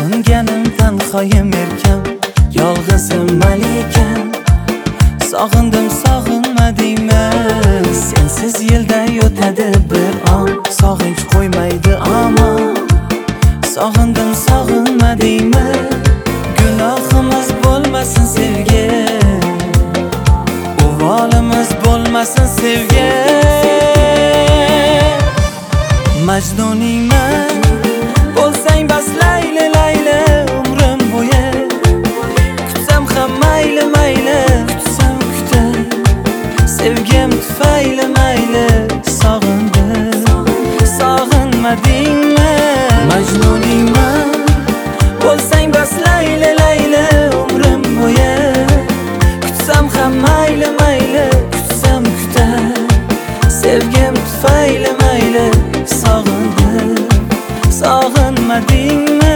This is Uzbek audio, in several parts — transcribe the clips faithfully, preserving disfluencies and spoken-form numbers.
Sog'inganim tanhoyim erkam, yolg'izim malikam. Sog'indim sog'inmadingmi? Sensiz yilda o'tadi bir on, sog'inch qo'ymaydi amon. Sog'indim sog'inmadingmi? Gunohimiz bo'lmasin sevgi, uvolimiz bo'lmasin sevgi. Majnuningman bo'lsang bas layli layli umrim bo'yi. Kutsam ham mayli mayli, kutsam kutay sevgim tufayli mayli. Sog'indim sog'inmadingmi? Majnuningman bo'lsang bas layli layli umrim bo'yi. Kutsam ham mayli mayli, kutsam kutay sevgim tufayli mayli. Sog'indim sog'inmadingmi?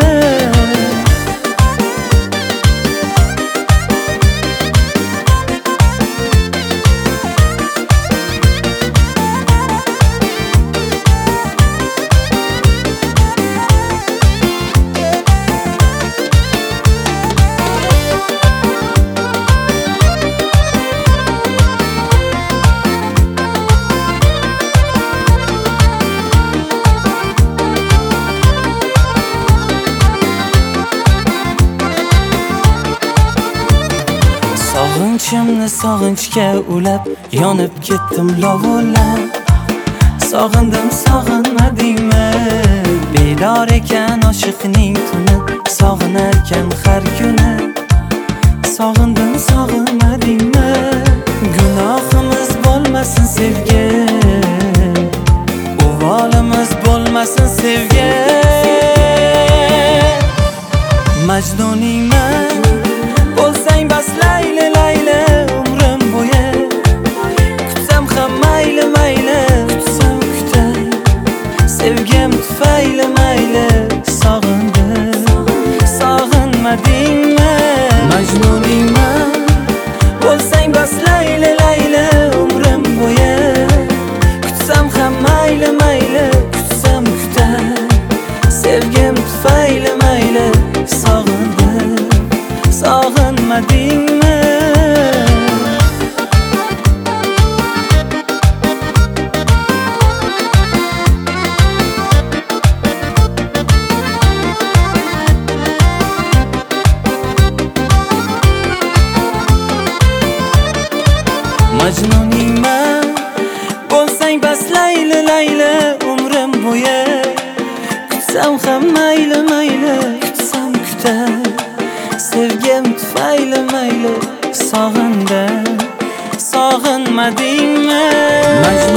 Sog'inchimni sog'inchga ulab, yonib ketdim lovullab. Sog'indim sog'inmadingmi? Bedor ekan oshiqning tuni, sog'inarkan har kuni. Sog'indim sog'inmadingmi? Gunohimiz bo'lmasin sevgi, uvolimiz bo'lmasin sevgi. Majnuningman bo'lsang bas layli layli umrim bo'yi. Kutsam ham mayli mayli, kutsam kutay sevgim tufayli mayli. Sog'indim sog'inmadingmi? Majnuningman bo'lsang bas layli layli umrim bo'yi. Kutsam ham mayli mayli, kutsam kutay sevgim tufayli mayli. Sog'indim sog'inmadingmi? Majnuningman bo'lsang bas layli layli umrim bo'yi. Kutsam ham mayli mayli, kutsam kutay sevgim tufayli mayli. Sog'indim sog'inmadingmi?